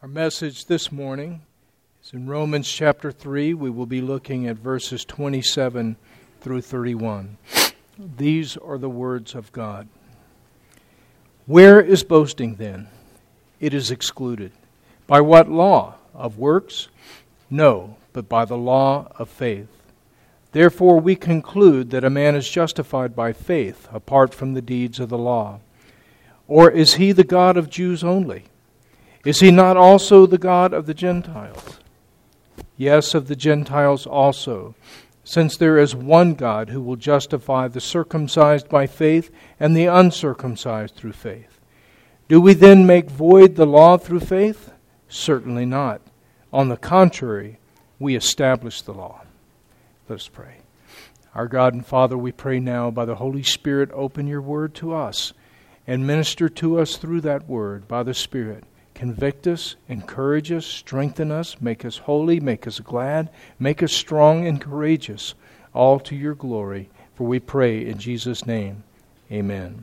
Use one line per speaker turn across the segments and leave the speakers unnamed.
Our message this morning is in Romans chapter 3. We will be looking at verses 27 through 31. These are the words of God. Where is boasting then? It is excluded. By what law? Of works? No, but by the law of faith. Therefore we conclude that a man is justified by faith apart from the deeds of the law. Or is he the God of Jews only? Is he not also the God of the Gentiles? Yes, of the Gentiles also, since there is one God who will justify the circumcised by faith and the uncircumcised through faith. Do we then make void the law through faith? Certainly not. On the contrary, we establish the law. Let us pray. Our God and Father, we pray now by the Holy Spirit, open your word to us and minister to us through that word by the Spirit. Convict us, encourage us, strengthen us, make us holy, make us glad, make us strong and courageous, all to your glory. For we pray in Jesus' name. Amen.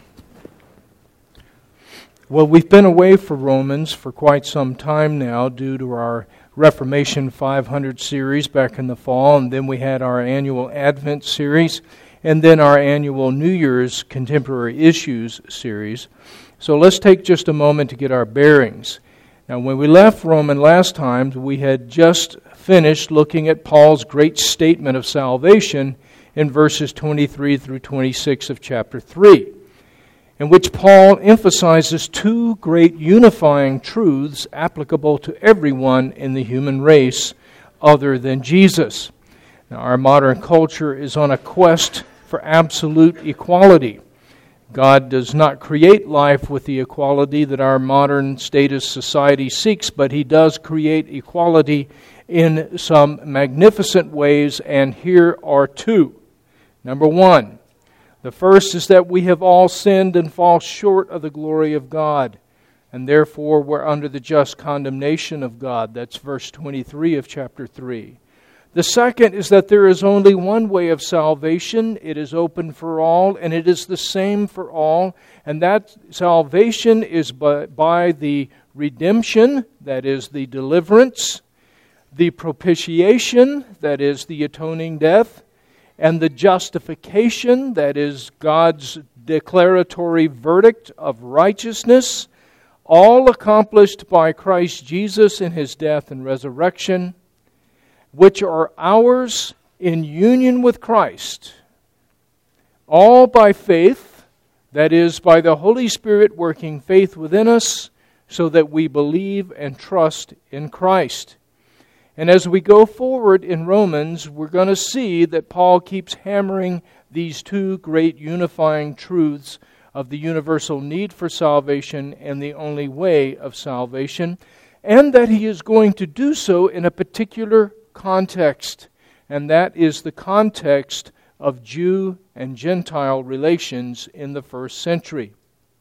Well, we've been away from Romans for quite some time now due to our Reformation 500 series back in the fall, and then we had our annual Advent series, and then our annual New Year's Contemporary Issues series. So let's take just a moment to get our bearings. Now, when we left Romans last time, we had just finished looking at Paul's great statement of salvation in verses 23 through 26 of chapter 3, in which Paul emphasizes two great unifying truths applicable to everyone in the human race other than Jesus. Now, our modern culture is on a quest for absolute equality. God does not create life with the equality that our modern status society seeks, but He does create equality in some magnificent ways, and here are two. Number one, the first is that we have all sinned and fall short of the glory of God, and therefore we're under the just condemnation of God. That's verse 23 of chapter 3. The second is that there is only one way of salvation. It is open for all, and it is the same for all. And that salvation is by the redemption, that is the deliverance, the propitiation, that is the atoning death, and the justification, that is God's declaratory verdict of righteousness, all accomplished by Christ Jesus in His death and resurrection, which are ours in union with Christ, all by faith, that is, by the Holy Spirit working faith within us, so that we believe and trust in Christ. And as we go forward in Romans, we're going to see that Paul keeps hammering these two great unifying truths of the universal need for salvation and the only way of salvation, and that he is going to do so in a particular context, and that is the context of Jew and Gentile relations in the first century.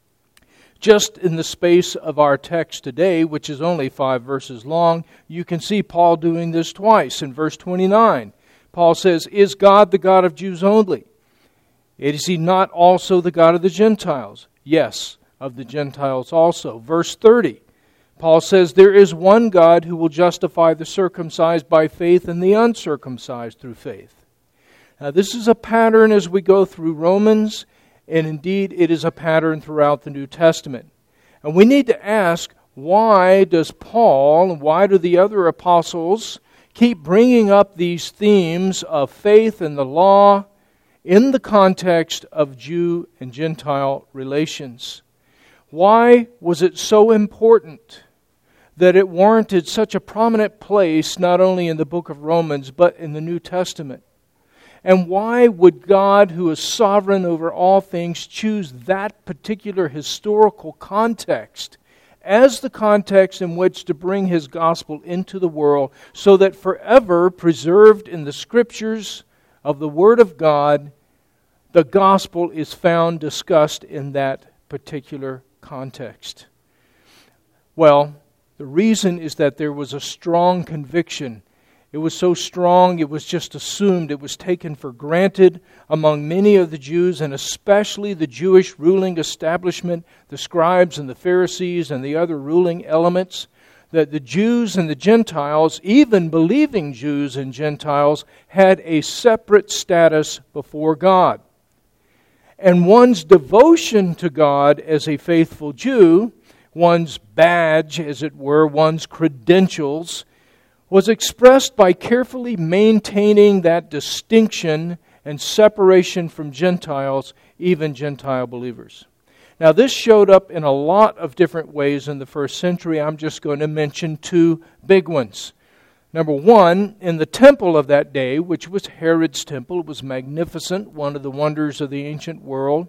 Just in the space of our text today, which is only 5 verses long, you can see Paul doing this twice. In verse 29, Paul says, "Is God the God of Jews only? Is He not also the God of the Gentiles? Yes, of the Gentiles also." Verse 30, Paul says, "There is one God who will justify the circumcised by faith and the uncircumcised through faith." Now, this is a pattern as we go through Romans, and indeed it is a pattern throughout the New Testament. And we need to ask, why does Paul and why do the other apostles keep bringing up these themes of faith and the law in the context of Jew and Gentile relations? Why was it so important that it warranted such a prominent place not only in the book of Romans but in the New Testament? And why would God, who is sovereign over all things, choose that particular historical context as the context in which to bring His gospel into the world, so that forever preserved in the Scriptures of the Word of God, the gospel is found discussed in that particular context? Well, the reason is that there was a strong conviction. It was so strong, it was just assumed, it was taken for granted among many of the Jews, and especially the Jewish ruling establishment, the scribes and the Pharisees and the other ruling elements, that the Jews and the Gentiles, even believing Jews and Gentiles, had a separate status before God. And one's devotion to God as a faithful Jew, one's badge, as it were, one's credentials, was expressed by carefully maintaining that distinction and separation from Gentiles, even Gentile believers. Now, this showed up in a lot of different ways in the first century. I'm just going to mention two big ones. Number one, in the temple of that day, which was Herod's temple, it was magnificent, one of the wonders of the ancient world.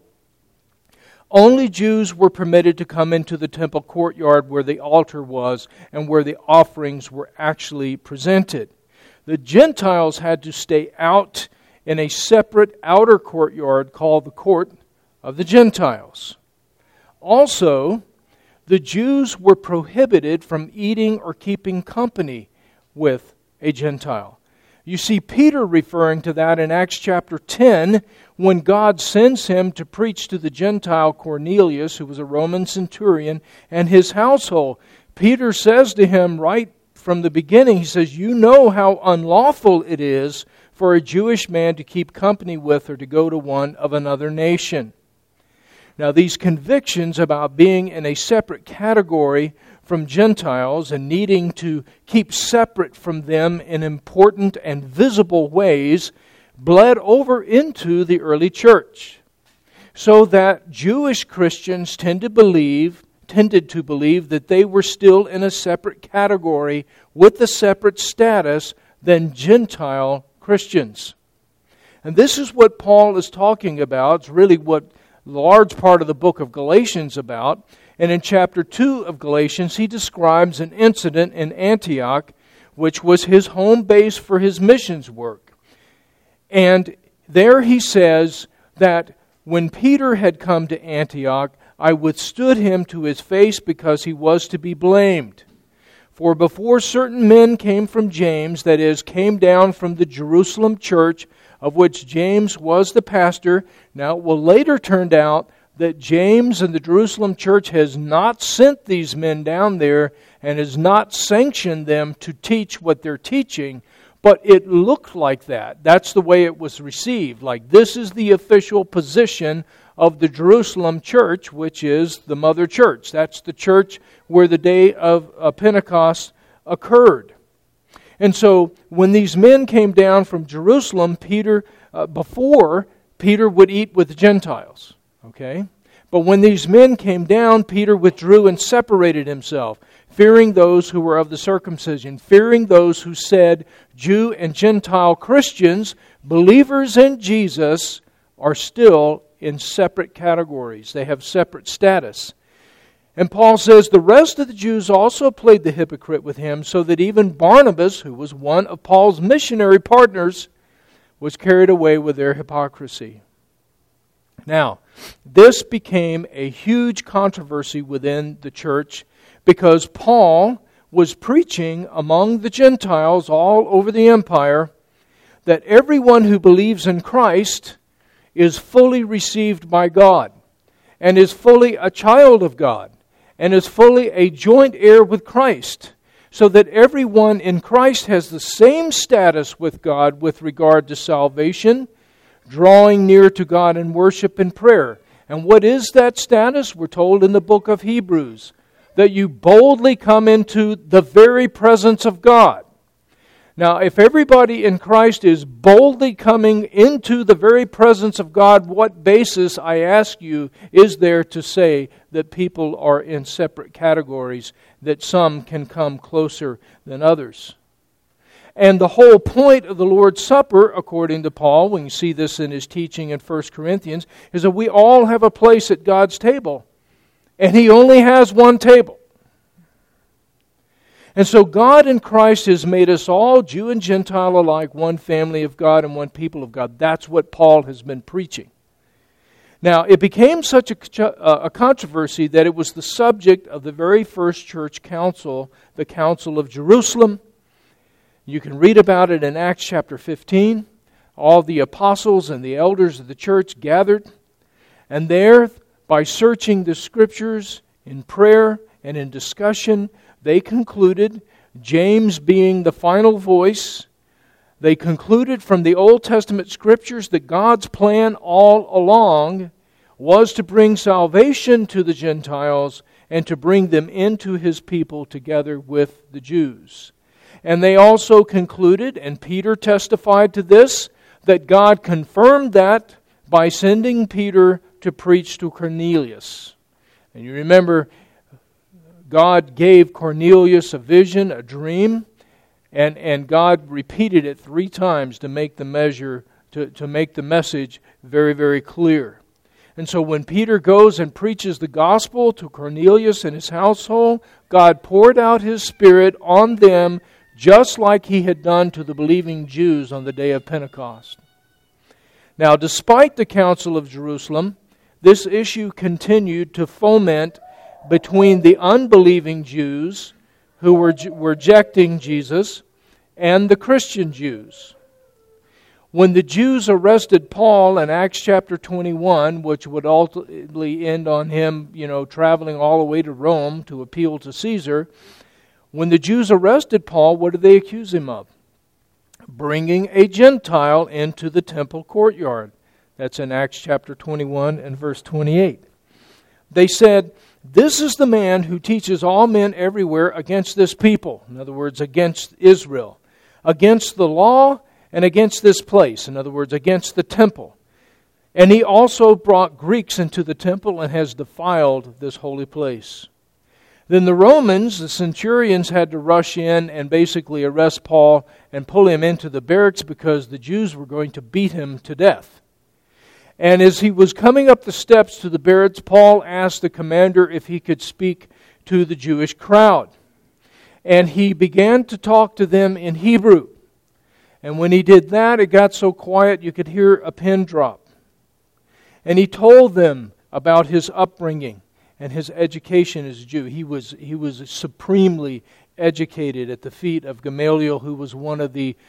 Only Jews were permitted to come into the temple courtyard where the altar was and where the offerings were actually presented. The Gentiles had to stay out in a separate outer courtyard called the court of the Gentiles. Also, the Jews were prohibited from eating or keeping company with a Gentile. You see Peter referring to that in Acts chapter 10 when God sends him to preach to the Gentile Cornelius, who was a Roman centurion, and his household. Peter says to him right from the beginning, he says, "You know how unlawful it is for a Jewish man to keep company with or to go to one of another nation." Now, these convictions about being in a separate category from Gentiles and needing to keep separate from them in important and visible ways bled over into the early church, so that Jewish Christians tended to believe that they were still in a separate category with a separate status than Gentile Christians. And this is what Paul is talking about. It's really what large part of the book of Galatians about. And in chapter 2 of Galatians, he describes an incident in Antioch, which was his home base for his missions work. And there he says that when Peter had come to Antioch, I withstood him to his face because he was to be blamed. For before certain men came from James, that is, came down from the Jerusalem church, of which James was the pastor. Now, it will later turn out that James and the Jerusalem church has not sent these men down there and has not sanctioned them to teach what they're teaching, but it looked like that. That's the way it was received. Like, this is the official position of the Jerusalem church, which is the mother church. That's the church where the day of Pentecost occurred. And so when these men came down from Jerusalem, before Peter would eat with the Gentiles. Okay? But when these men came down, Peter withdrew and separated himself, fearing those who were of the circumcision, fearing those who said Jew and Gentile Christians, believers in Jesus, are still in separate categories. They have separate status. And Paul says the rest of the Jews also played the hypocrite with him, so that even Barnabas, who was one of Paul's missionary partners, was carried away with their hypocrisy. Now, this became a huge controversy within the church because Paul was preaching among the Gentiles all over the empire that everyone who believes in Christ is fully received by God and is fully a child of God and is fully a joint heir with Christ, so that everyone in Christ has the same status with God with regard to salvation, drawing near to God in worship and prayer. And what is that status? We're told in the book of Hebrews that you boldly come into the very presence of God. Now, if everybody in Christ is boldly coming into the very presence of God, what basis, I ask you, is there to say that people are in separate categories, that some can come closer than others? And the whole point of the Lord's Supper, according to Paul, we can see this in his teaching in 1 Corinthians, is that we all have a place at God's table. And He only has one table. And so God in Christ has made us all, Jew and Gentile alike, one family of God and one people of God. That's what Paul has been preaching. Now, it became such a controversy that it was the subject of the very first church council, the Council of Jerusalem. You can read about it in Acts chapter 15. All the apostles and the elders of the church gathered. And there, by searching the Scriptures in prayer and in discussion, they concluded, James being the final voice, they concluded from the Old Testament Scriptures that God's plan all along was to bring salvation to the Gentiles and to bring them into His people together with the Jews. And they also concluded, and Peter testified to this, that God confirmed that by sending Peter to preach to Cornelius. And you remember, God gave Cornelius a vision, a dream, and God repeated it 3 times to make the message very, very clear. And so when Peter goes and preaches the gospel to Cornelius and his household, God poured out His Spirit on them just like He had done to the believing Jews on the day of Pentecost. Now, despite the Council of Jerusalem, this issue continued to foment between the unbelieving Jews who were rejecting Jesus and the Christian Jews. When the Jews arrested Paul in Acts chapter 21, which would ultimately end on him, traveling all the way to Rome to appeal to Caesar, when the Jews arrested Paul, what did they accuse him of? Bringing a Gentile into the temple courtyard. That's in Acts chapter 21 and verse 28. They said, "This is the man who teaches all men everywhere against this people." In other words, against Israel. Against the law and against this place. In other words, against the temple. And he also brought Greeks into the temple and has defiled this holy place. Then the Romans, the centurions, had to rush in and basically arrest Paul and pull him into the barracks because the Jews were going to beat him to death. And as he was coming up the steps to the barracks, Paul asked the commander if he could speak to the Jewish crowd. And he began to talk to them in Hebrew. And when he did that, it got so quiet you could hear a pin drop. And he told them about his upbringing and his education as a Jew. He was supremely educated at the feet of Gamaliel, who was one of the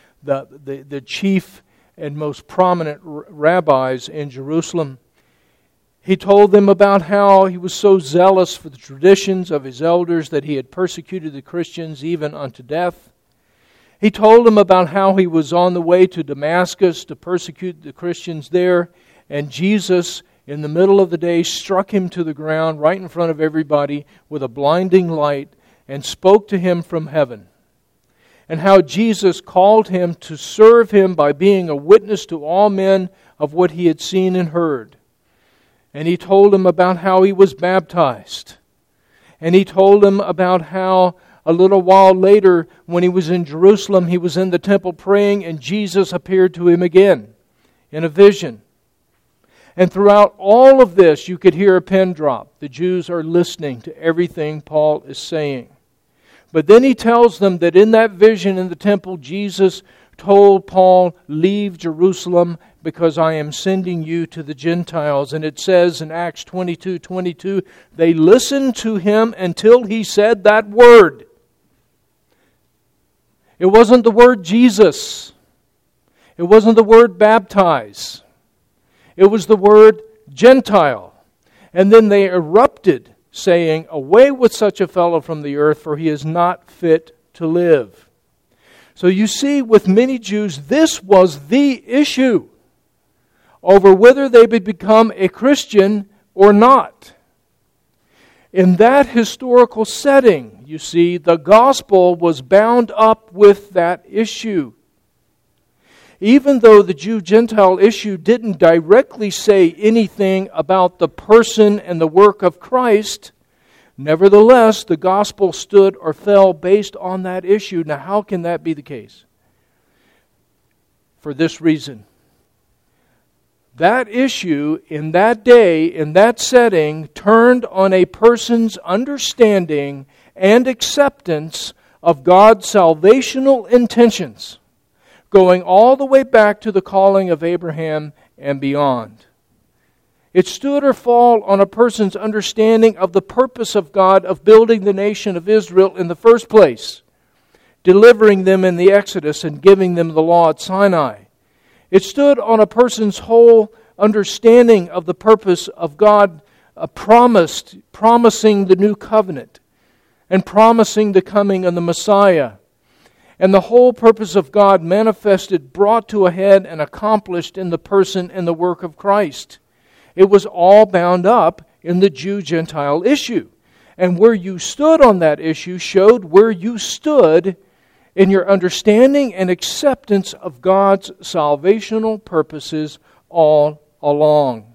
chief and most prominent rabbis in Jerusalem. He told them about how he was so zealous for the traditions of his elders that he had persecuted the Christians even unto death. He told them about how he was on the way to Damascus to persecute the Christians there, and Jesus, in the middle of the day, struck him to the ground right in front of everybody with a blinding light and spoke to him from heaven. And how Jesus called him to serve Him by being a witness to all men of what he had seen and heard. And he told him about how he was baptized. And he told him about how a little while later, when he was in Jerusalem, he was in the temple praying, and Jesus appeared to him again in a vision. And throughout all of this, you could hear a pin drop. The Jews are listening to everything Paul is saying. But then he tells them that in that vision in the temple, Jesus told Paul, "Leave Jerusalem because I am sending you to the Gentiles." And it says in Acts 22:22, they listened to him until he said that word. It wasn't the word Jesus. It wasn't the word baptize. It was the word Gentile. And then they erupted, saying, "Away with such a fellow from the earth, for he is not fit to live." So you see, with many Jews, this was the issue over whether they would become a Christian or not. In that historical setting, you see, the gospel was bound up with that issue. Even though the Jew-Gentile issue didn't directly say anything about the person and the work of Christ, nevertheless, the gospel stood or fell based on that issue. Now, how can that be the case? For this reason. That issue in that day, in that setting, turned on a person's understanding and acceptance of God's salvational intentions, going all the way back to the calling of Abraham and beyond. It stood or fell on a person's understanding of the purpose of God of building the nation of Israel in the first place, delivering them in the Exodus and giving them the law at Sinai. It stood on a person's whole understanding of the purpose of God promising the new covenant and promising the coming of the Messiah. And the whole purpose of God manifested, brought to a head, and accomplished in the person and the work of Christ. It was all bound up in the Jew-Gentile issue. And where you stood on that issue showed where you stood in your understanding and acceptance of God's salvational purposes all along.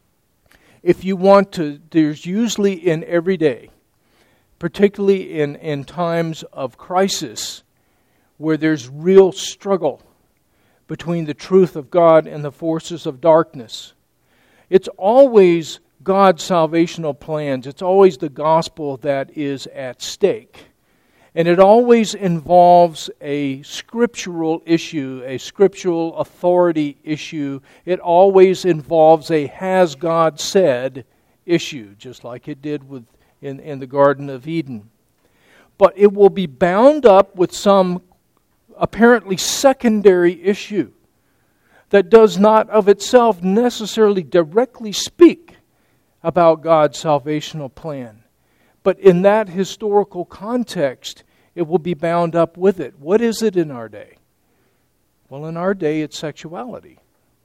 If you want to, there's usually in every day, particularly in times of crisis, where there's real struggle between the truth of God and the forces of darkness. It's always God's salvational plans. It's always the gospel that is at stake. And it always involves a scriptural issue, a scriptural authority issue. It always involves a has God said issue, just like it did in the Garden of Eden. But it will be bound up with some apparently secondary issue that does not of itself necessarily directly speak about God's salvational plan. But in that historical context, it will be bound up with it. What is it in our day? Well, in our day, it's sexuality.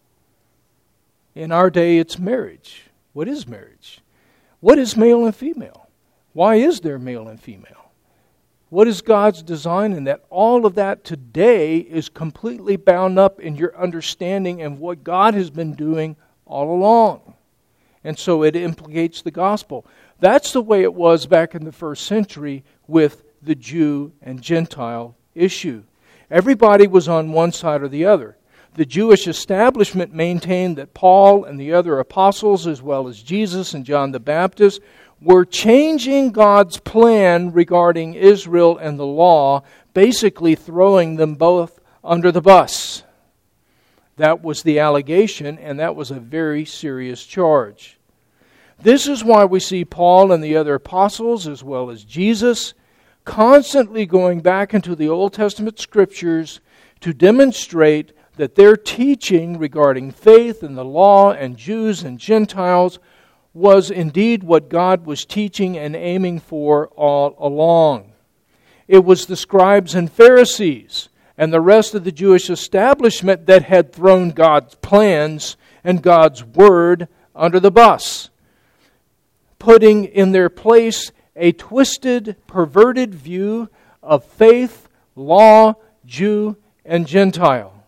In our day, it's marriage. What is marriage? What is male and female? Why is there male and female? What is God's design in that? All of that today is completely bound up in your understanding of what God has been doing all along. And so it implicates the gospel. That's the way it was back in the first century with the Jew and Gentile issue. Everybody was on one side or the other. The Jewish establishment maintained that Paul and the other apostles, as well as Jesus and John the Baptist, were changing God's plan regarding Israel and the law, basically throwing them both under the bus. That was the allegation, and that was a very serious charge. This is why we see Paul and the other apostles, as well as Jesus, constantly going back into the Old Testament Scriptures to demonstrate that their teaching regarding faith and the law and Jews and Gentiles was indeed what God was teaching and aiming for all along. It was the scribes and Pharisees and the rest of the Jewish establishment that had thrown God's plans and God's word under the bus, putting in their place a twisted, perverted view of faith, law, Jew, and Gentile.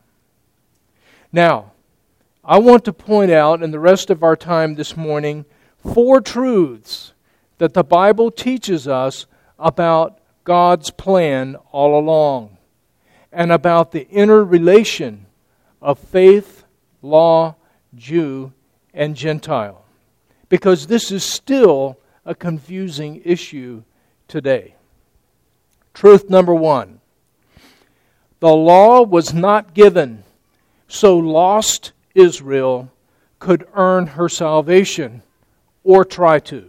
Now, I want to point out in the rest of our time this morning 4 truths that the Bible teaches us about God's plan all along and about the interrelation of faith, law, Jew, and Gentile. Because this is still a confusing issue today. Truth number 1. The law was not given so lost Israel could earn her salvation or try to,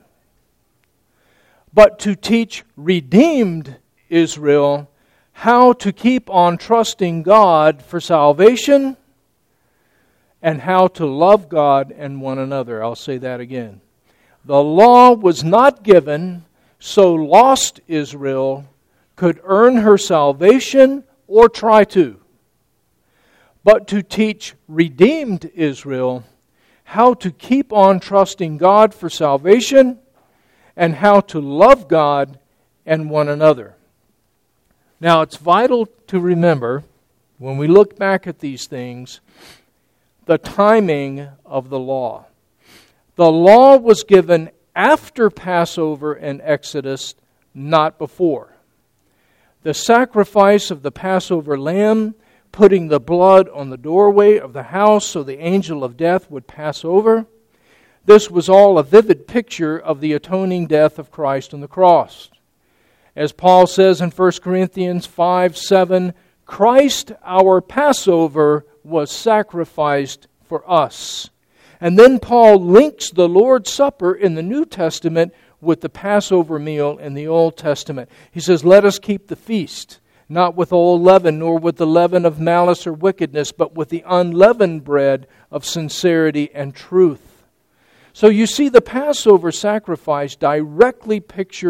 but to teach redeemed Israel how to keep on trusting God for salvation and how to love God and one another. I'll say that again. The law was not given so lost Israel could earn her salvation or try to, but to teach redeemed Israel how to keep on trusting God for salvation and how to love God and one another. Now, it's vital to remember, when we look back at these things, the timing of the law. The law was given after Passover and Exodus, not before. The sacrifice of the Passover lamb, putting the blood on the doorway of the house so the angel of death would pass over. This was all a vivid picture of the atoning death of Christ on the cross. As Paul says in 1 Corinthians 5:7, Christ our Passover was sacrificed for us. And then Paul links the Lord's Supper in the New Testament with the Passover meal in the Old Testament. He says, let us keep the feast, not with old leaven, nor with the leaven of malice or wickedness, but with the unleavened bread of sincerity and truth. So you see the Passover sacrifice directly pictured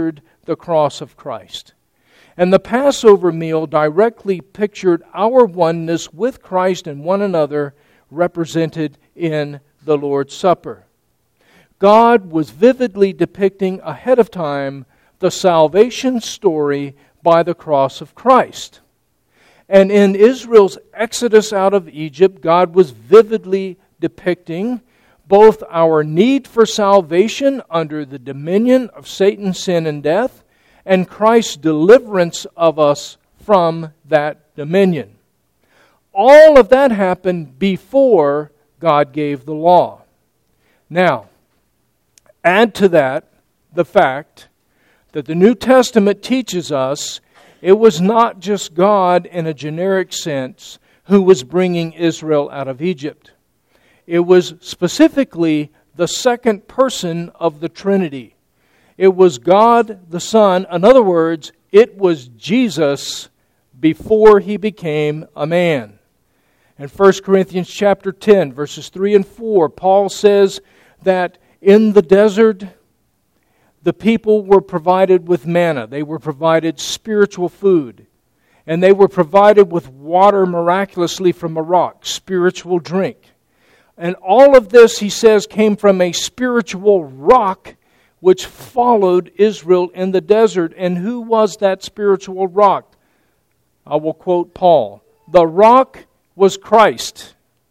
the cross of Christ. And the Passover meal directly pictured our oneness with Christ and one another, represented in the Lord's Supper. God was vividly depicting ahead of time the salvation story by the cross of Christ. And in Israel's exodus out of Egypt, God was vividly depicting both our need for salvation under the dominion of Satan, sin, and death, and Christ's deliverance of us from that dominion. All of that happened before God gave the law. Now, add to that the fact that the New Testament teaches us it was not just God in a generic sense who was bringing Israel out of Egypt. It was specifically the second person of the Trinity. It was God the Son. In other words, it was Jesus before He became a man. In 1 Corinthians chapter 10, verses 3 and 4, Paul says that in the desert, the people were provided with manna. They were provided spiritual food. And they were provided with water miraculously from a rock, spiritual drink. And all of this, he says, came from a spiritual rock which followed Israel in the desert. And who was that spiritual rock? I will quote Paul. The rock was Christ.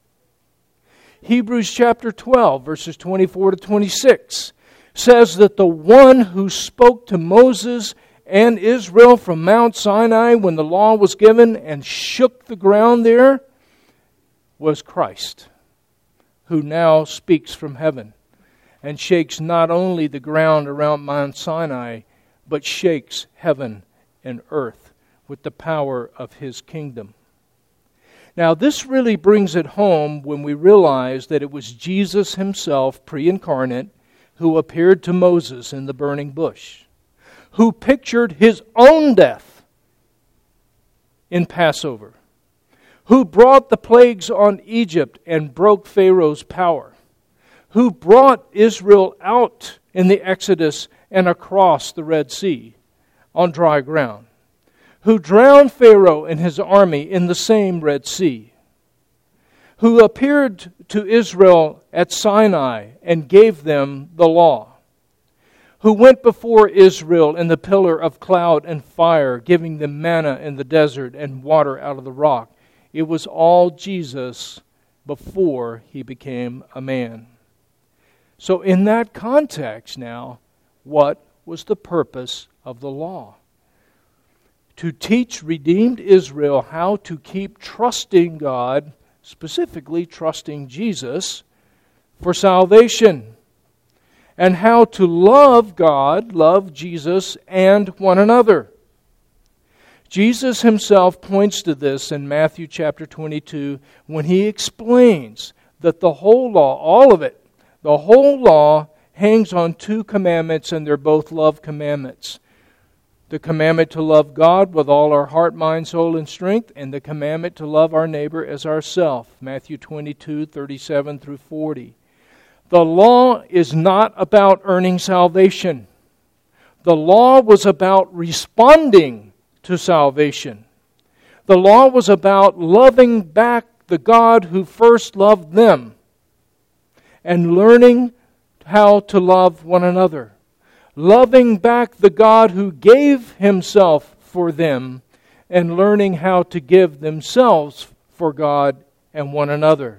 Hebrews chapter 12, verses 24 to 26, says that the one who spoke to Moses and Israel from Mount Sinai when the law was given and shook the ground there was Christ, who now speaks from heaven and shakes not only the ground around Mount Sinai, but shakes heaven and earth with the power of His kingdom. Now, this really brings it home when we realize that it was Jesus Himself, pre-incarnate, who appeared to Moses in the burning bush, who pictured His own death in Passover, who brought the plagues on Egypt and broke Pharaoh's power, who brought Israel out in the Exodus and across the Red Sea on dry ground, who drowned Pharaoh and his army in the same Red Sea, who appeared to Israel at Sinai and gave them the law, who went before Israel in the pillar of cloud and fire, giving them manna in the desert and water out of the rock. It was all Jesus before He became a man. So in that context now, what was the purpose of the law? To teach redeemed Israel how to keep trusting God, specifically trusting Jesus, for salvation, and how to love God, love Jesus, and one another. Jesus Himself points to this in Matthew chapter 22 when He explains that the whole law, all of it, the whole law hangs on two commandments, and they're both love commandments. The commandment to love God with all our heart, mind, soul, and strength, and the commandment to love our neighbor as ourselves. Matthew 22, 37 through 40. The law is not about earning salvation. The law was about responding to salvation. The law was about loving back the God who first loved them and learning how to love one another. Loving back the God who gave Himself for them and learning how to give themselves for God and one another.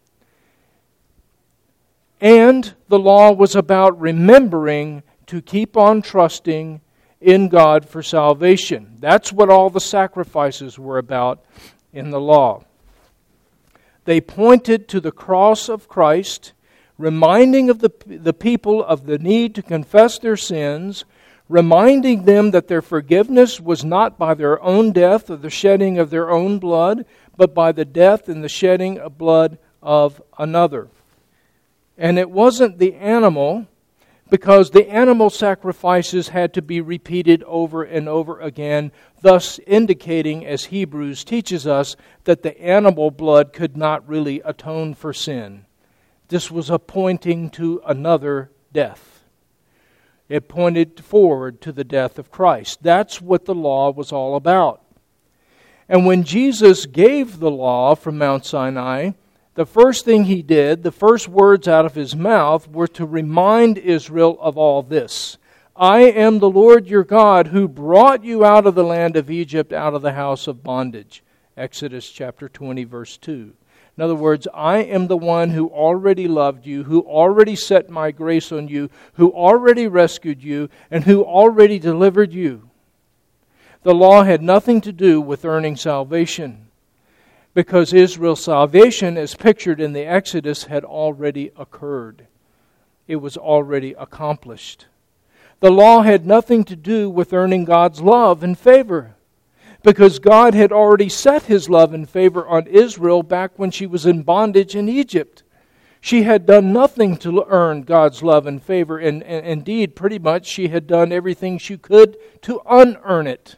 And the law was about remembering to keep on trusting in God for salvation. That's what all the sacrifices were about in the law. They pointed to the cross of Christ, reminding of the people of the need to confess their sins, reminding them that their forgiveness was not by their own death or the shedding of their own blood, but by the death and the shedding of blood of another. And it wasn't the animal, because the animal sacrifices had to be repeated over and over again, thus indicating, as Hebrews teaches us, that the animal blood could not really atone for sin. This was a pointing to another death. It pointed forward to the death of Christ. That's what the law was all about. And when Jesus gave the law from Mount Sinai, the first thing He did, the first words out of His mouth, were to remind Israel of all this. I am the Lord your God who brought you out of the land of Egypt, out of the house of bondage. Exodus chapter 20, verse 2. In other words, I am the one who already loved you, who already set my grace on you, who already rescued you, and who already delivered you. The law had nothing to do with earning salvation, because Israel's salvation, as pictured in the Exodus, had already occurred. It was already accomplished. The law had nothing to do with earning God's love and favor, because God had already set His love and favor on Israel back when she was in bondage in Egypt. She had done nothing to earn God's love and favor, and indeed, pretty much, she had done everything she could to unearn it.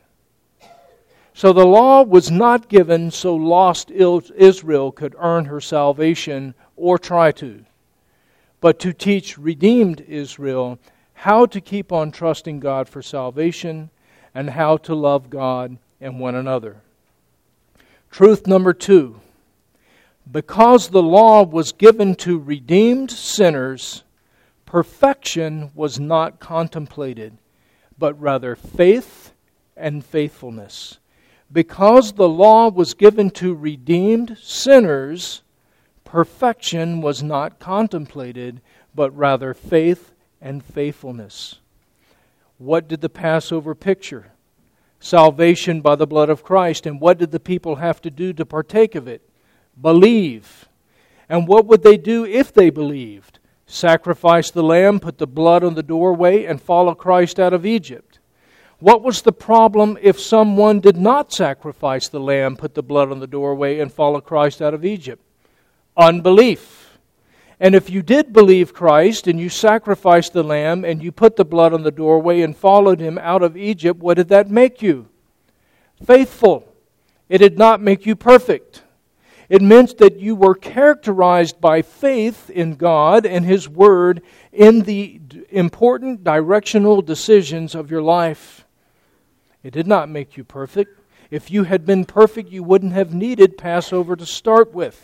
So the law was not given so lost Israel could earn her salvation or try to, but to teach redeemed Israel how to keep on trusting God for salvation and how to love God and one another. Truth number 2. Because the law was given to redeemed sinners, perfection was not contemplated, but rather faith and faithfulness. Because the law was given to redeemed sinners, perfection was not contemplated, but rather faith and faithfulness. What did the Passover picture? Salvation by the blood of Christ. And what did the people have to do to partake of it? Believe. And what would they do if they believed? Sacrifice the lamb, put the blood on the doorway, and follow Christ out of Egypt. What was the problem if someone did not sacrifice the lamb, put the blood on the doorway, and follow Christ out of Egypt? Unbelief. And if you did believe Christ and you sacrificed the lamb and you put the blood on the doorway and followed Him out of Egypt, what did that make you? Faithful. It did not make you perfect. It meant that you were characterized by faith in God and His Word in the important directional decisions of your life. It did not make you perfect. If you had been perfect, you wouldn't have needed Passover to start with.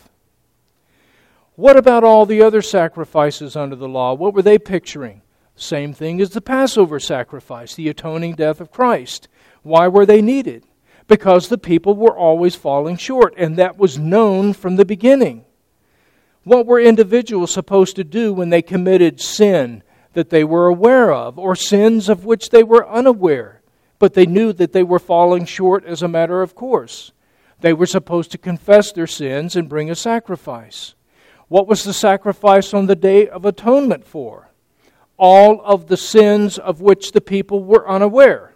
What about all the other sacrifices under the law? What were they picturing? Same thing as the Passover sacrifice, the atoning death of Christ. Why were they needed? Because the people were always falling short, and that was known from the beginning. What were individuals supposed to do when they committed sin that they were aware of, or sins of which they were unaware, but they knew that they were falling short as a matter of course? They were supposed to confess their sins and bring a sacrifice. What was the sacrifice on the Day of Atonement for? All of the sins of which the people were unaware.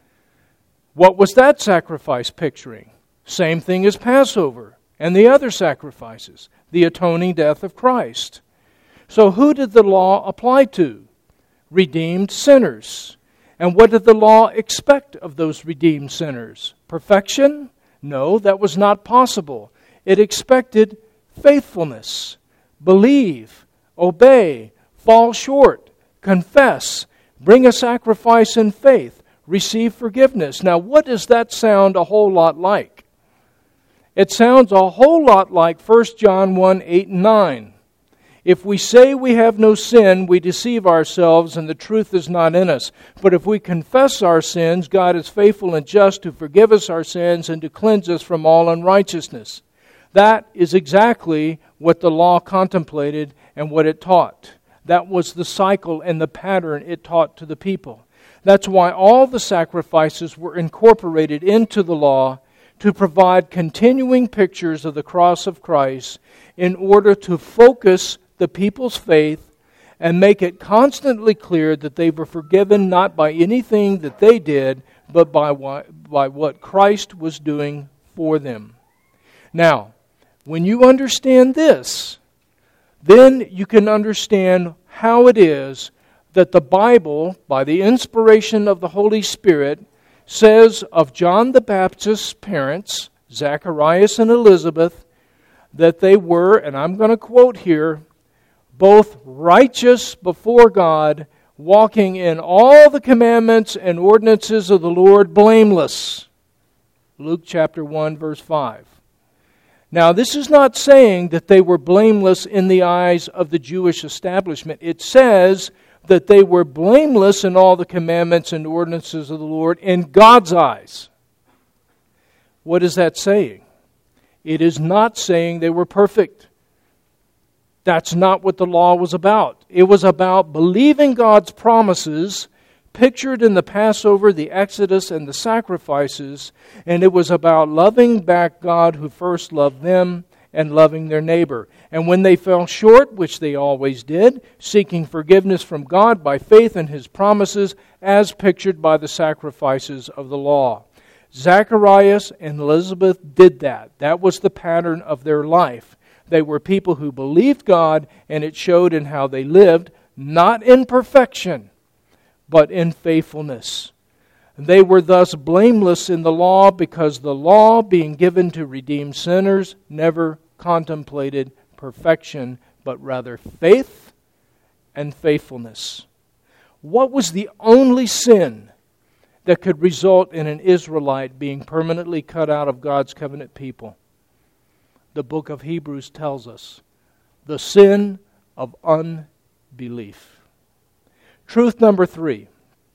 What was that sacrifice picturing? Same thing as Passover and the other sacrifices, the atoning death of Christ. So who did the law apply to? Redeemed sinners. And what did the law expect of those redeemed sinners? Perfection? No, that was not possible. It expected faithfulness, believe, obey, fall short, confess, bring a sacrifice in faith, receive forgiveness. Now, what does that sound a whole lot like? It sounds a whole lot like 1 John 1, 8 and 9. If we say we have no sin, we deceive ourselves and the truth is not in us. But if we confess our sins, God is faithful and just to forgive us our sins and to cleanse us from all unrighteousness. That is exactly what the law contemplated and what it taught. That was the cycle and the pattern it taught to the people. That's why all the sacrifices were incorporated into the law to provide continuing pictures of the cross of Christ in order to focus the people's faith and make it constantly clear that they were forgiven not by anything that they did, but by what Christ was doing for them. Now, when you understand this, then you can understand how it is that the Bible, by the inspiration of the Holy Spirit, says of John the Baptist's parents, Zacharias and Elizabeth, that they were, and I'm going to quote here, both righteous before God walking in all the commandments and ordinances of the Lord blameless. Luke chapter 1, verse 5. Now, this is not saying that they were blameless in the eyes of the Jewish establishment. It says that they were blameless in all the commandments and ordinances of the Lord in God's eyes. What is that saying? It is not saying they were perfect. That's not what the law was about. It was about believing God's promises pictured in the Passover, the Exodus, and the sacrifices, and it was about loving back God who first loved them and loving their neighbor. And when they fell short, which they always did, seeking forgiveness from God by faith in His promises as pictured by the sacrifices of the law. Zacharias and Elizabeth did that. That was the pattern of their life. They were people who believed God, and it showed in how they lived, not in perfection, but in faithfulness. They were thus blameless in the law because the law, being given to redeem sinners, never contemplated perfection, but rather faith and faithfulness. What was the only sin that could result in an Israelite being permanently cut out of God's covenant people? The book of Hebrews tells us the sin of unbelief. Truth number 3.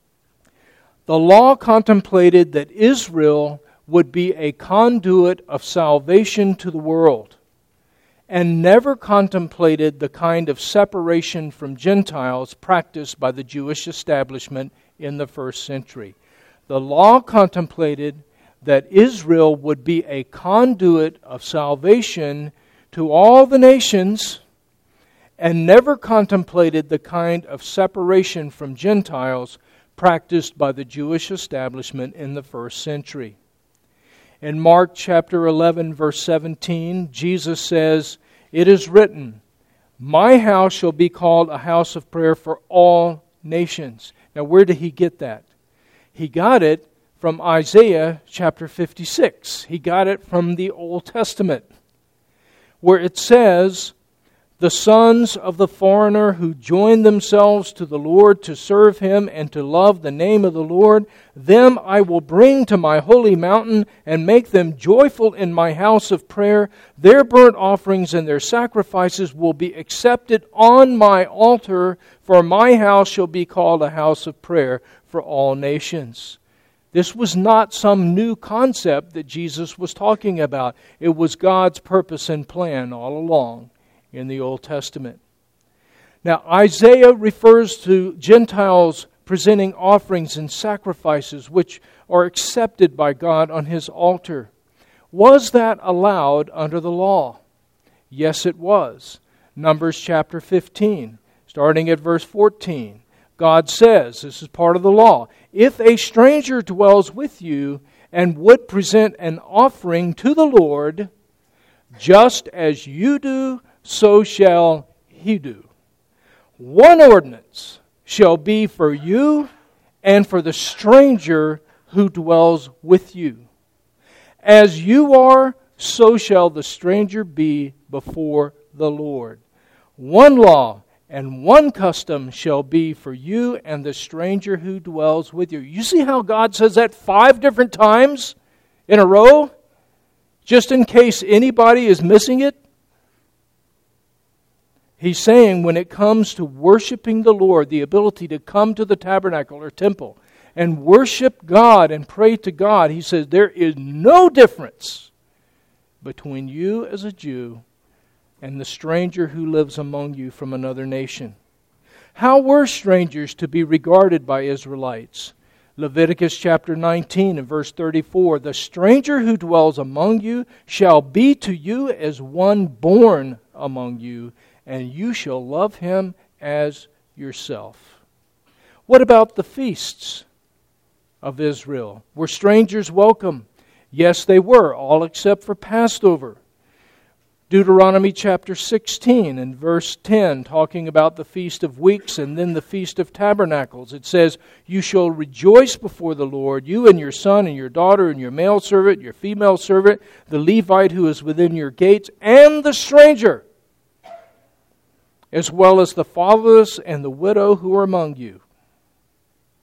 The law contemplated that Israel would be a conduit of salvation to the world, and never contemplated the kind of separation from Gentiles practiced by the Jewish establishment in the first century. The law contemplated that Israel would be a conduit of salvation to all the nations, and never contemplated the kind of separation from Gentiles practiced by the Jewish establishment in the first century. In Mark chapter 11, verse 17, Jesus says, "It is written, 'My house shall be called a house of prayer for all nations.'" Now, where did he get that? He got it from Isaiah chapter 56. He got it from the Old Testament, where it says, "The sons of the foreigner who join themselves to the Lord to serve Him and to love the name of the Lord, them I will bring to my holy mountain and make them joyful in my house of prayer. Their burnt offerings and their sacrifices will be accepted on my altar, for my house shall be called a house of prayer for all nations." This was not some new concept that Jesus was talking about. It was God's purpose and plan all along in the Old Testament. Now, Isaiah refers to Gentiles presenting offerings and sacrifices which are accepted by God on His altar. Was that allowed under the law? Yes, it was. Numbers chapter 15, starting at verse 14. God says, this is part of the law, "If a stranger dwells with you and would present an offering to the Lord, just as you do, so shall he do. One ordinance shall be for you and for the stranger who dwells with you. As you are, so shall the stranger be before the Lord. One law and one custom shall be for you and the stranger who dwells with you." You see how God says that 5 different times in a row? Just in case anybody is missing it? He's saying when it comes to worshiping the Lord, the ability to come to the tabernacle or temple and worship God and pray to God, He says there is no difference between you as a Jew and the stranger who lives among you from another nation. How were strangers to be regarded by Israelites? Leviticus chapter 19 and verse 34, "The stranger who dwells among you shall be to you as one born among you, and you shall love him as yourself." What about the feasts of Israel? Were strangers welcome? Yes, they were, all except for Passover. Deuteronomy chapter 16 and verse 10, talking about the Feast of Weeks and then the Feast of Tabernacles. It says, "You shall rejoice before the Lord, you and your son and your daughter and your male servant, your female servant, the Levite who is within your gates, and the stranger, as well as the fatherless and the widow who are among you."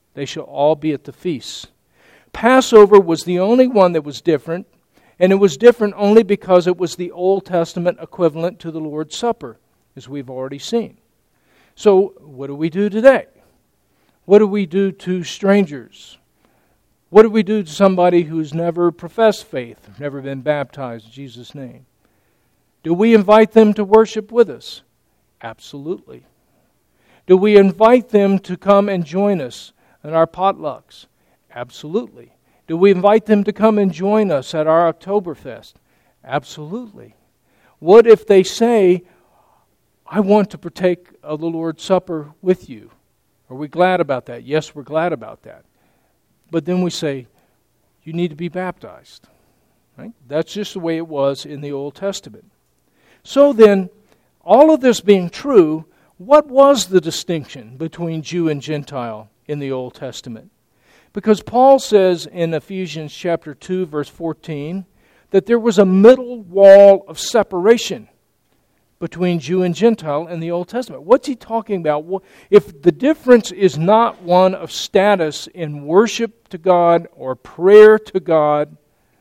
They shall all be at the feast. Passover was the only one that was different, and it was different only because it was the Old Testament equivalent to the Lord's Supper, as we've already seen. So, what do we do today? What do we do to strangers? What do we do to somebody who's never professed faith, never been baptized in Jesus' name? Do we invite them to worship with us? Absolutely. Do we invite them to come and join us in our potlucks? Absolutely. Do we invite them to come and join us at our Oktoberfest? Absolutely. What if they say, I want to partake of the Lord's Supper with you? Are we glad about that? Yes, we're glad about that. But then we say, you need to be baptized. Right? That's just the way it was in the Old Testament. So then, all of this being true, what was the distinction between Jew and Gentile in the Old Testament? Because Paul says in Ephesians chapter 2, verse 14, that there was a middle wall of separation between Jew and Gentile in the Old Testament. What's he talking about? If the difference is not one of status in worship to God or prayer to God,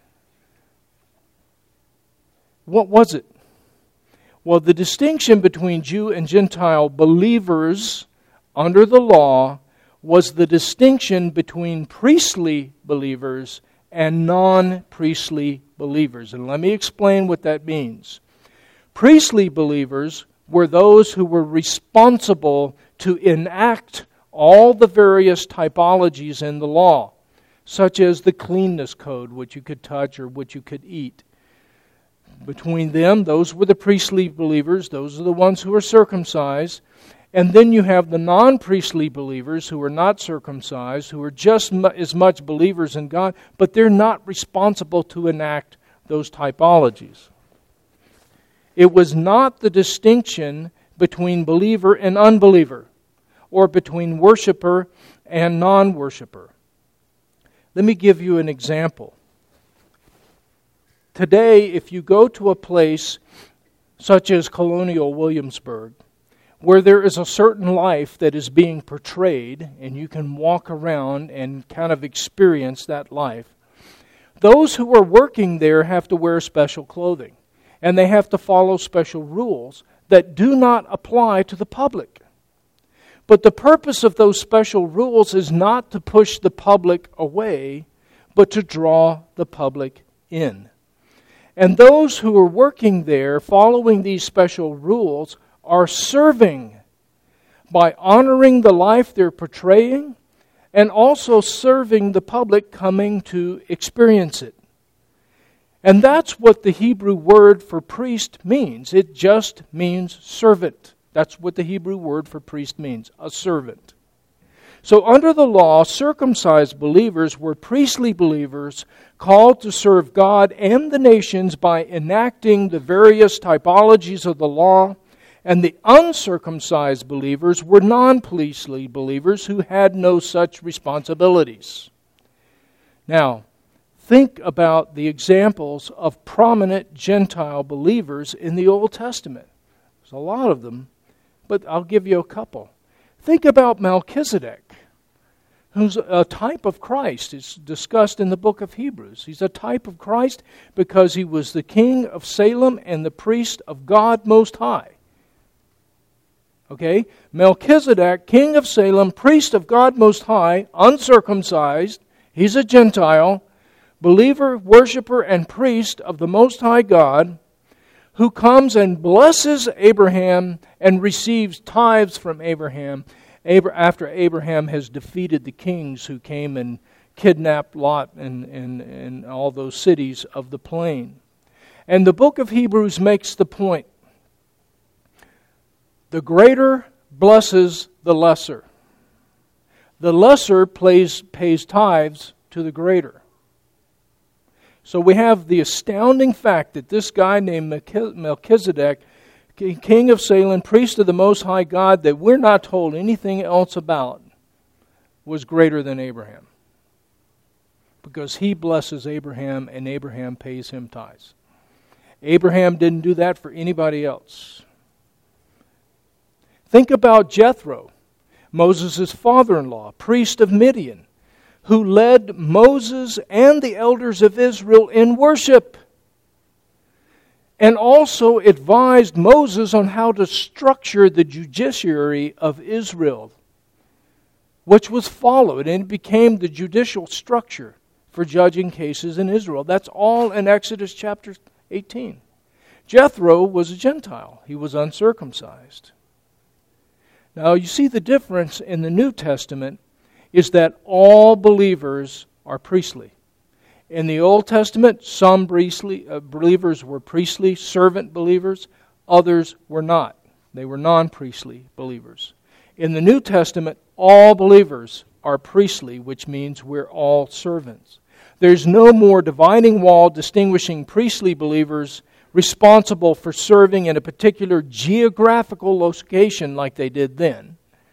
what was it? Well, the distinction between Jew and Gentile believers under the law was the distinction between priestly believers and non-priestly believers. And let me explain what that means. Priestly believers were those who were responsible to enact all the various typologies in the law, such as the cleanness code, what you could touch or what you could eat. Between them, those were the priestly believers. Those are the ones who are circumcised. And then you have the non-priestly believers who are not circumcised, who are just as much believers in God, but they're not responsible to enact those typologies. It was not the distinction between believer and unbeliever, or between worshiper and non-worshiper. Let me give you an example. Today, if you go to a place such as Colonial Williamsburg, where there is a certain life that is being portrayed, and you can walk around and kind of experience that life, those who are working there have to wear special clothing, and they have to follow special rules that do not apply to the public. But the purpose of those special rules is not to push the public away, but to draw the public in. And those who are working there, following these special rules, are serving by honoring the life they're portraying and also serving the public coming to experience it. And that's what the Hebrew word for priest means. It just means servant. That's what the Hebrew word for priest means, a servant. So under the law, circumcised believers were priestly believers called to serve God and the nations by enacting the various typologies of the law, and the uncircumcised believers were non-priestly believers who had no such responsibilities. Now, think about the examples of prominent Gentile believers in the Old Testament. There's a lot of them, but I'll give you a couple. Think about Melchizedek, who's a type of Christ. It's discussed in the book of Hebrews. He's a type of Christ because he was the king of Salem and the priest of God Most High. Okay? Melchizedek, king of Salem, priest of God Most High, uncircumcised. He's a Gentile, believer, worshiper, and priest of the Most High God, who comes and blesses Abraham and receives tithes from Abraham after Abraham has defeated the kings who came and kidnapped Lot and all those cities of the plain. And the book of Hebrews makes the point. The greater blesses the lesser. The lesser pays tithes to the greater. So we have the astounding fact that this guy named Melchizedek, king of Salem, priest of the Most High God, that we're not told anything else about, was greater than Abraham. Because he blesses Abraham and Abraham pays him tithes. Abraham didn't do that for anybody else. Think about Jethro. Moses' father-in-law, priest of Midian, who led Moses and the elders of Israel in worship, and also advised Moses on how to structure the judiciary of Israel, which was followed, and it became the judicial structure for judging cases in Israel. That's all in Exodus chapter 18. Jethro was a Gentile. He was uncircumcised. Now, you see the difference in the New Testament is that all believers are priestly. In the Old Testament, some believers were priestly, servant believers. Others were not. They were non-priestly believers. In the New Testament, all believers are priestly, which means we're all servants. There's no more dividing wall distinguishing priestly believers responsible for serving in a particular geographical location like they did then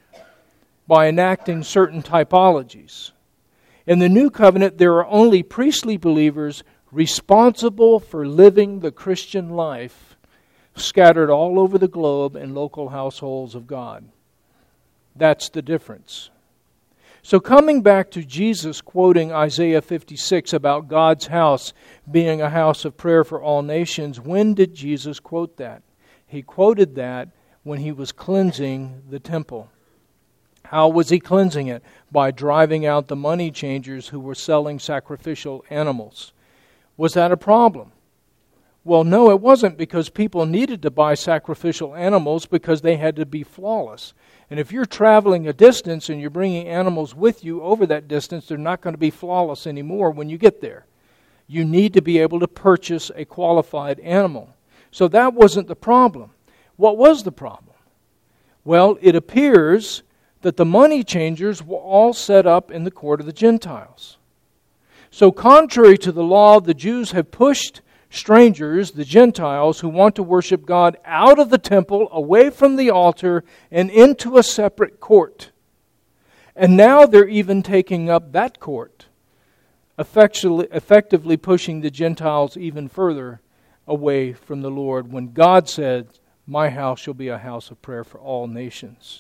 by enacting certain typologies. In the New Covenant, there are only priestly believers responsible for living the Christian life scattered all over the globe in local households of God. That's the difference. So coming back to Jesus quoting Isaiah 56 about God's house being a house of prayer for all nations, when did Jesus quote that? He quoted that when he was cleansing the temple. How was he cleansing it? By driving out the money changers who were selling sacrificial animals. Was that a problem? Well, no, it wasn't, because people needed to buy sacrificial animals because they had to be flawless. And if you're traveling a distance and you're bringing animals with you over that distance, they're not going to be flawless anymore when you get there. You need to be able to purchase a qualified animal. So that wasn't the problem. What was the problem? Well, it appears that the money changers were all set up in the court of the Gentiles. So contrary to the law, the Jews have pushed strangers, the Gentiles, who want to worship God out of the temple, away from the altar, and into a separate court. And now they're even taking up that court, effectively pushing the Gentiles even further away from the Lord, when God said, "My house shall be a house of prayer for all nations."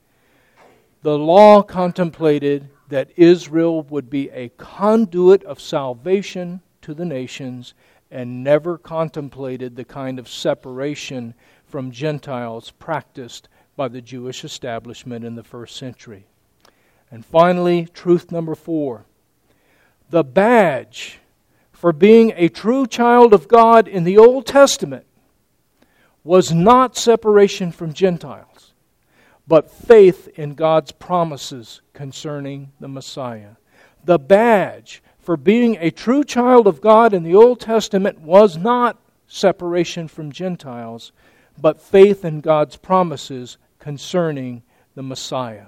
The law contemplated that Israel would be a conduit of salvation to the nations, and never contemplated the kind of separation from Gentiles practiced by the Jewish establishment in the first century. And finally, truth number 4. The badge for being a true child of God in the Old Testament was not separation from Gentiles, but faith in God's promises concerning the Messiah. The badge for being a true child of God in the Old Testament was not separation from Gentiles, but faith in God's promises concerning the Messiah.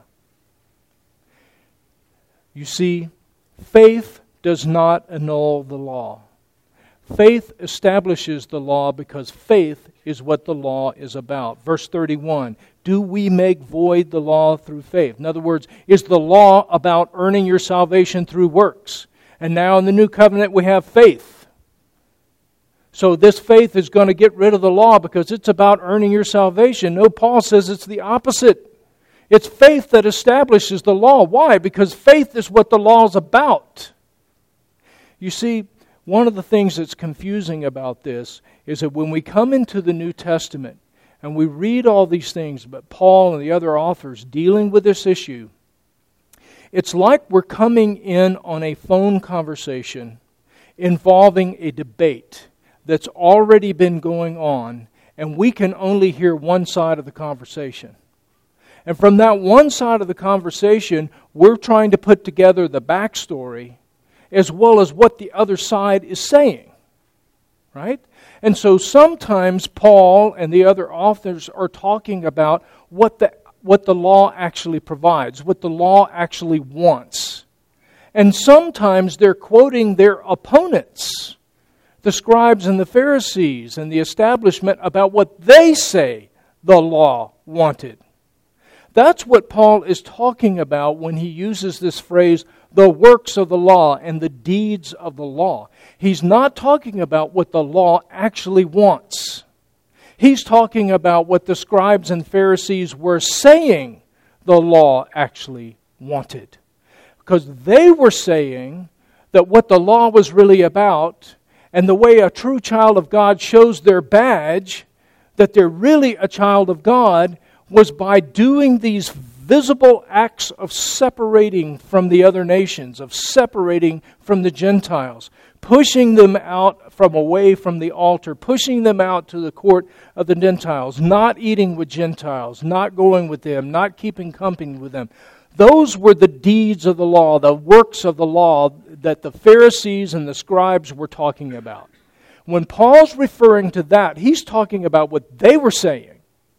You see, faith does not annul the law. Faith establishes the law because faith is what the law is about. Verse 31, do we make void the law through faith? In other words, is the law about earning your salvation through works? And now in the New Covenant we have faith. So this faith is going to get rid of the law because it's about earning your salvation. No, Paul says it's the opposite. It's faith that establishes the law. Why? Because faith is what the law is about. You see, one of the things that's confusing about this is that when we come into the New Testament and we read all these things about Paul and the other authors dealing with this issue, it's like we're coming in on a phone conversation involving a debate that's already been going on, and we can only hear one side of the conversation. And from that one side of the conversation, we're trying to put together the backstory as well as what the other side is saying. Right? And so sometimes Paul and the other authors are talking about what the law actually provides, what the law actually wants. And sometimes they're quoting their opponents, the scribes and the Pharisees and the establishment, about what they say the law wanted. That's what Paul is talking about when he uses this phrase, the works of the law and the deeds of the law. He's not talking about what the law actually wants. He's talking about what the scribes and Pharisees were saying the law actually wanted. Because they were saying that what the law was really about, and the way a true child of God shows their badge, that they're really a child of God, was by doing these visible acts of separating from the other nations, of separating from the Gentiles, pushing them out from away from the altar, pushing them out to the court of the Gentiles, not eating with Gentiles, not going with them, not keeping company with them. Those were the deeds of the law, the works of the law that the Pharisees and the scribes were talking about. When Paul's referring to that, he's talking about what they were saying.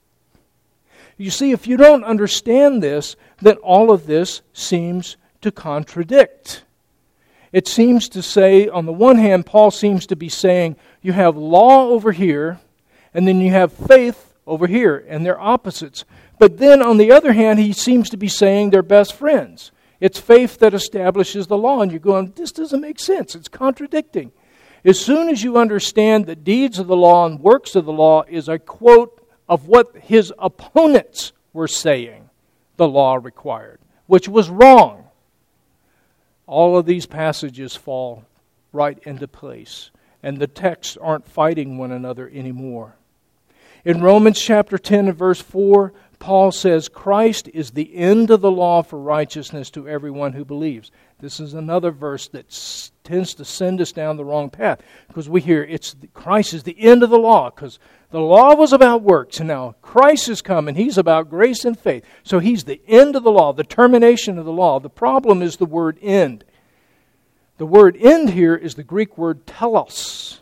You see, if you don't understand this, then all of this seems to contradict. It seems to say, on the one hand, Paul seems to be saying, you have law over here, and then you have faith over here, and they're opposites. But then, on the other hand, he seems to be saying they're best friends. It's faith that establishes the law, and you're going, this doesn't make sense. It's contradicting. As soon as you understand that deeds of the law and works of the law is a quote of what his opponents were saying the law required, which was wrong, all of these passages fall right into place, and the texts aren't fighting one another anymore. In Romans chapter 10 and verse 4, Paul says, Christ is the end of the law for righteousness to everyone who believes. This is another verse that tends to send us down the wrong path, because we hear Christ is the end of the law, because the law was about works, and now Christ has come, and He's about grace and faith. So He's the end of the law, the termination of the law. The problem is the word end. The word end here is the Greek word telos,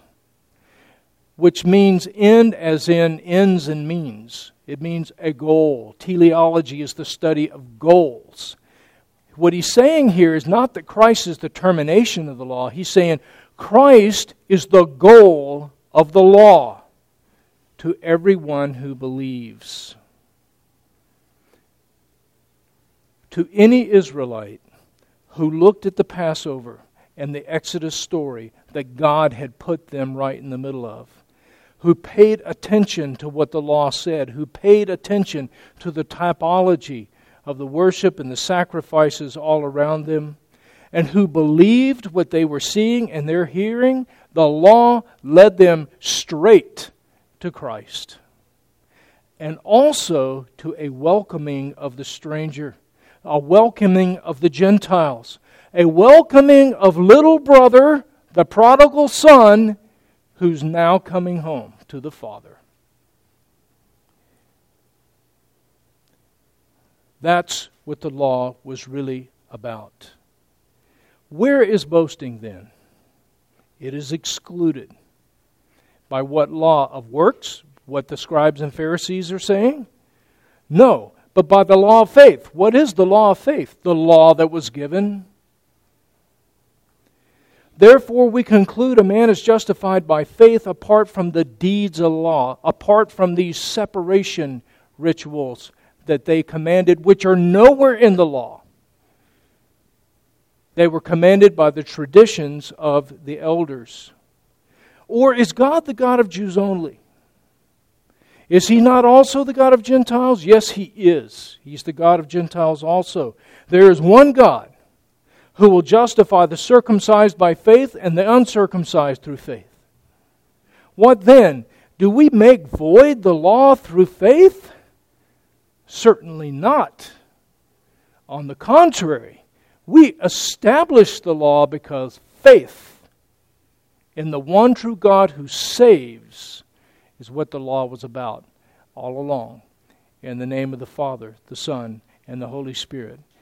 which means end as in ends and means. It means a goal. Teleology is the study of goals. What he's saying here is not that Christ is the termination of the law. He's saying Christ is the goal of the law to everyone who believes. To any Israelite who looked at the Passover and the Exodus story that God had put them right in the middle of, who paid attention to what the law said, who paid attention to the typology of the worship and the sacrifices all around them, and who believed what they were seeing and their hearing, the law led them straight to Christ. And also to a welcoming of the stranger, a welcoming of the Gentiles, a welcoming of little brother, the prodigal son, who's now coming home to the Father. That's what the law was really about. Where is boasting then? It is excluded. By what law of works? What the scribes and Pharisees are saying? No, but by the law of faith. What is the law of faith? The law that was given. Therefore, we conclude a man is justified by faith apart from the deeds of law, apart from these separation rituals that they commanded, which are nowhere in the law. They were commanded by the traditions of the elders. Or is God the God of Jews only? Is He not also the God of Gentiles? Yes, He is. He's the God of Gentiles also. There is one God who will justify the circumcised by faith and the uncircumcised through faith. What then? Do we make void the law through faith? Certainly not. On the contrary, we establish the law because faith in the one true God who saves is what the law was about all along. In the name of the Father, the Son, and the Holy Spirit.